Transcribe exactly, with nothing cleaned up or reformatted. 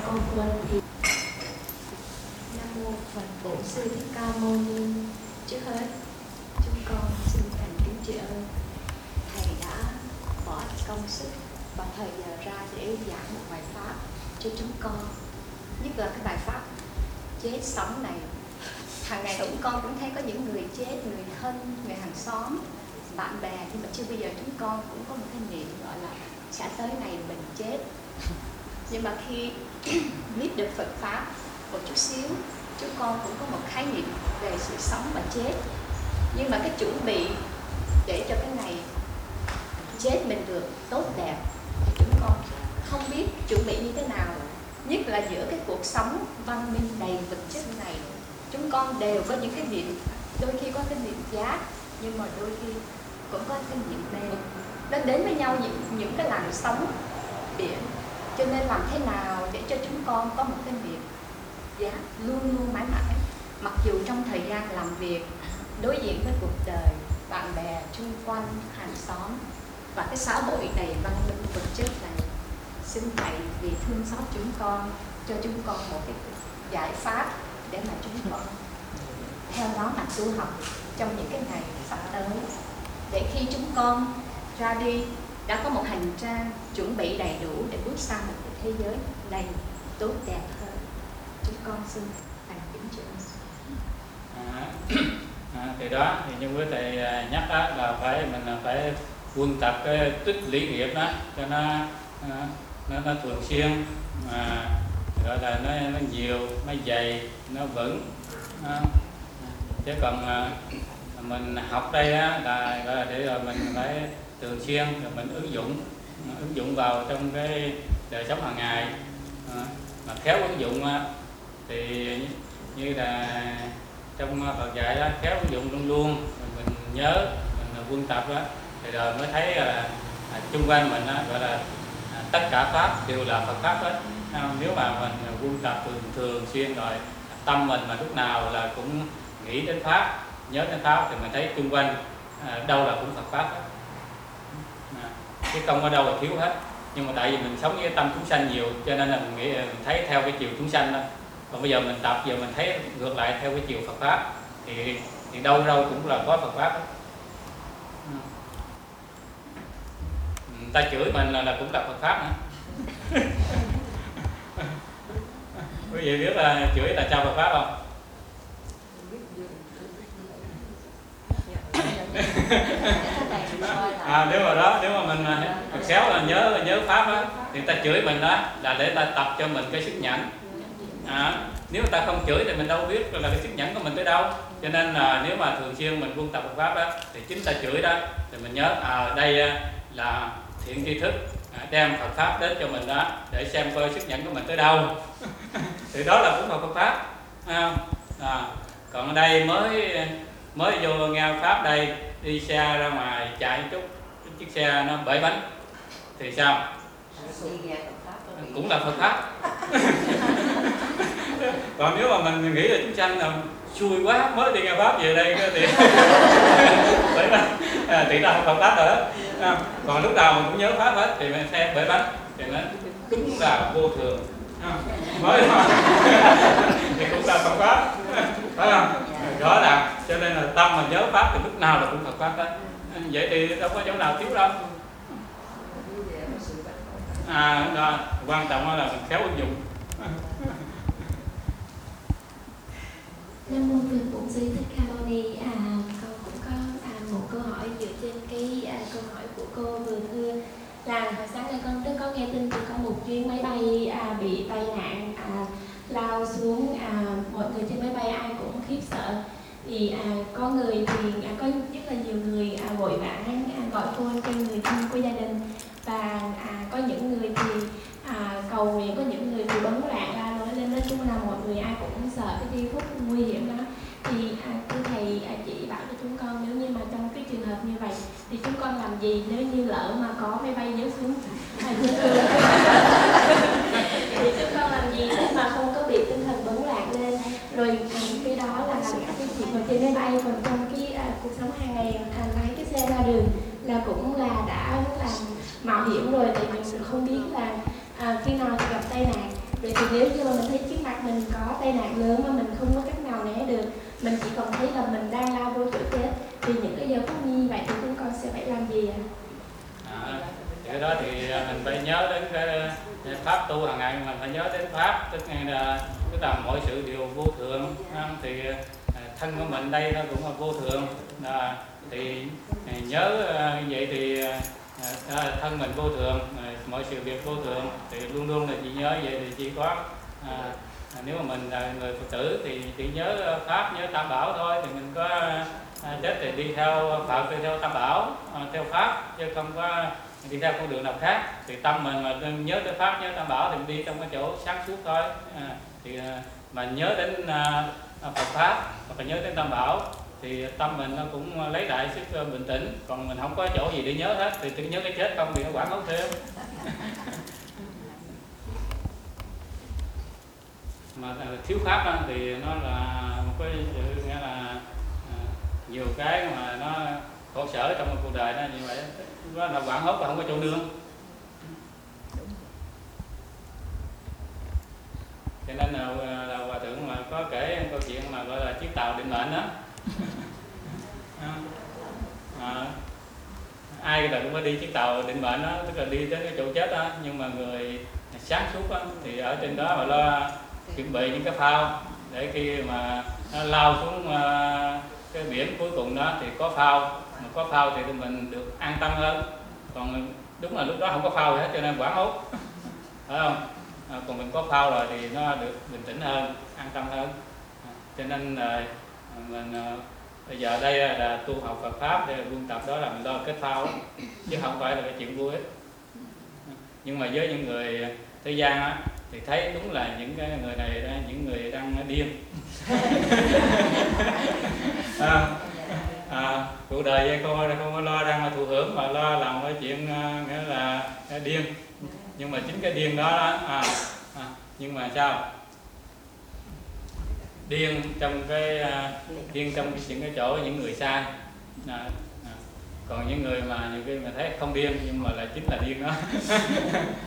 con quên thì Nam mô Phật Bổn Sư Thích Ca Mâu Ni. Trước hết chúng con xin thành kính tri ân thầy đã bỏ công sức và thời giờ ra để giảng một bài pháp cho chúng con, nhất là cái bài pháp chết sống này. Hàng ngày chúng con cũng thấy có những người chết, người thân, người hàng xóm, bạn bè, nhưng mà chưa bây giờ chúng con cũng có một cái niệm gọi là sẽ tới ngày mình chết. Nhưng mà khi biết được Phật pháp một chút xíu, chúng con cũng có một khái niệm về sự sống và chết. Nhưng mà cái chuẩn bị để cho cái ngày chết mình được tốt đẹp thì chúng con không biết chuẩn bị như thế nào. Nhất là giữa cái cuộc sống văn minh đầy vật chất này, chúng con đều có những cái niệm, đôi khi có cái niệm giác, nhưng mà đôi khi cũng có cái niệm mê. Nó đến với nhau những, những cái làn sóng biển. Cho nên làm thế nào để cho chúng con có một cái niệm giác luôn luôn mãi mãi, mặc dù trong thời gian làm việc đối diện với cuộc đời, bạn bè xung quanh, hàng xóm và cái xã hội đầy văn minh vật chất này. Xin thầy vì thương xót chúng con, cho chúng con một cái giải pháp để mà chúng con theo đó mà tu học trong những cái ngày sắp tới, để khi chúng con ra đi đã có một hành trang chuẩn bị đầy đủ để bước sang một cái thế giới đầy tốt đẹp hơn. Chúng con xin thành kính tri ân. À, à, thì đó thì như quý thầy nhắc đó, là phải mình là phải quân tập cái tích lý nghiệp đó cho nó nó, nó thường xuyên, mà gọi là nó, nó nhiều, nó dày, nó vững. À, chứ còn à, mình học đây á, là gọi là để rồi mình phải thường xuyên rồi mình ứng dụng ứng dụng vào trong cái đời sống hàng ngày. À, mà khéo ứng dụng á, thì như là trong Phật dạy đó, khéo ứng dụng luôn luôn mình, mình nhớ, mình quân tập đó, thì rồi mới thấy là à, chung quanh mình đó, gọi là à, tất cả pháp đều là Phật pháp hết. Nếu mà mình quân tập thường thường xuyên rồi, tâm mình mà lúc nào là cũng nghĩ đến pháp, nhớ đến pháp, thì mình thấy chung quanh à, đâu là cũng Phật pháp hết. À, chứ không ở đâu là thiếu hết. Nhưng mà tại vì mình sống với tâm chúng sanh nhiều, cho nên là mình nghĩ mình thấy theo cái chiều chúng sanh đó. Còn bây giờ mình tập, giờ mình thấy ngược lại theo cái chiều Phật pháp, thì thì đâu đâu cũng là có Phật pháp đó. Người ta chửi mình là, là cũng là Phật pháp nữa. Quý vị biết là chửi là sao Phật pháp không? À, nếu mà đó, nếu mà mình khéo là nhớ nhớ pháp á, thì người ta chửi mình đó là để ta tập cho mình cái sức nhẫn. À, nếu người ta không chửi thì mình đâu biết là cái sức nhẫn của mình tới đâu. Cho nên là nếu mà thường xuyên mình quân tập Phật pháp đó, thì chính ta chửi đó thì mình nhớ à đây là thiện tri thức đem Phật pháp đến cho mình đó, để xem coi sức nhẫn của mình tới đâu. Thì đó là cũng là Phật pháp. À, à, còn ở đây mới mới vô nghe pháp đây, đi xe ra ngoài chạy một chút, chiếc xe nó bể bánh thì sao? Cũng là Phật pháp. Còn nếu mà mình nghĩ là chúng sanh là xui quá mới đi nghe pháp về đây thì bể bánh, à, thì ta không Phật pháp rồi đó. À, còn lúc nào mình cũng nhớ pháp hết thì mình xe bể bánh thì nó đúng là vô thường. À, mới thì cũng là Phật pháp, phải không? Rõ ràng, cho nên là tâm mà nhớ pháp thì lúc nào là cũng Phật pháp đó. Vậy thì đâu có chỗ nào thiếu đâu. À, đó, quan trọng là mình khéo ứng dụng. Nam mô Phật Bổn Sư Thích Ca Mâu Ni. À, con cũng có à, một câu hỏi dựa trên cái à, câu hỏi của cô vừa thưa, là hồi sáng nay con có nghe tin thì có một chuyến máy bay à, bị tai nạn à, lao xuống, à, mọi người trên máy bay ai cũng khiếp sợ. Thì à, có người thì à, có rất là nhiều người à, vội vã à, gọi phone cho người thân của gia đình, và à, có những người thì à, cầu nguyện, có những người thì bấn loạn la nói lên. Nói chung là mọi người ai cũng sợ cái giây phút nguy hiểm đó. Thì à, thưa thầy à, chỉ bảo cho chúng con, nếu như mà trong cái trường hợp như vậy thì chúng con làm gì nếu như lỡ mà có máy bay rớt xuống à, thì chúng con làm gì để mà không có bị tinh thần bấn loạn lên. Rồi à, cái đó là làm cái chuyện ở trên máy bay, còn trong cái à, cuộc sống hàng ngày à, lái cái xe ra đường là cũng là đã làm mạo hiểm rồi, thì mình không biết là à, khi nào thì gặp tai nạn. Vậy thì nếu như mà mình thấy trước mặt mình có tai nạn lớn mà mình không có cách nào né được, mình chỉ còn thấy là mình đang lao vô chỗ chết, thì những cái giờ phút như vậy thì chúng con sẽ phải làm gì ạ? À, thì cái đó thì mình phải nhớ đến cái pháp tu hàng ngày, mình phải nhớ đến pháp, tức là tức là mọi sự đều vô thường, thì thân của mình đây nó cũng là vô thường, à, thì nhớ như vậy thì à, thân mình vô thường, mọi sự việc vô thường, thì luôn luôn là chỉ nhớ vậy, thì chỉ có à, nếu mà mình là người Phật tử thì chỉ nhớ pháp, nhớ tam bảo thôi, thì mình có à, chết thì đi theo Phật, đi theo tam bảo, à, theo pháp, chứ không có đi theo con đường nào khác. Thì tâm mình mà nhớ tới pháp, nhớ tam bảo thì mình đi trong cái chỗ sáng suốt thôi. À, thì mà nhớ đến à, Phật pháp hoặc là nhớ đến tam bảo thì tâm mình nó cũng lấy lại sức bình tĩnh. Còn mình không có chỗ gì để nhớ hết thì cứ nhớ cái chết không thì nó quảng hốt thêm. Mà thiếu pháp thì nó là một cái sự nghĩa là à, nhiều cái mà nó khổ sở trong cuộc đời nó như vậy, nó là quảng hốt và không có chỗ nương. Cho nên là, là hòa thượng mà có kể câu chuyện mà gọi là chiếc tàu định mệnh đó. À, ai là cũng có đi chiếc tàu định mệnh đó, tức là đi đến cái chỗ chết đó, nhưng mà người sáng suốt đó, thì ở trên đó mà lo chuẩn bị những cái phao để khi mà nó lao xuống uh, cái biển cuối cùng đó thì có phao, mà có phao thì mình được an tâm hơn. Còn đúng là lúc đó không có phao gì hết cho nên quảng hốt, phải không? À, còn mình có phao rồi thì nó được bình tĩnh hơn, an tâm hơn. À, cho nên là mình uh, bây giờ đây là tu học Phật pháp để quân tập đó là mình lo kết phao, chứ không phải là cái chuyện vui ấy. Nhưng mà với những người thế gian á thì thấy đúng là những cái người này đó, những người đang điên. à, à, cuộc đời vậy không không có lo đang thụ hưởng mà lo làm cái chuyện uh, nghĩa là uh, điên. Nhưng mà chính cái điên đó, đó à, à, nhưng mà sao điên trong cái uh, điên trong cái, những cái chỗ những người sai. À, à, còn những người mà nhiều khi mà thấy không điên nhưng mà là chính là điên đó.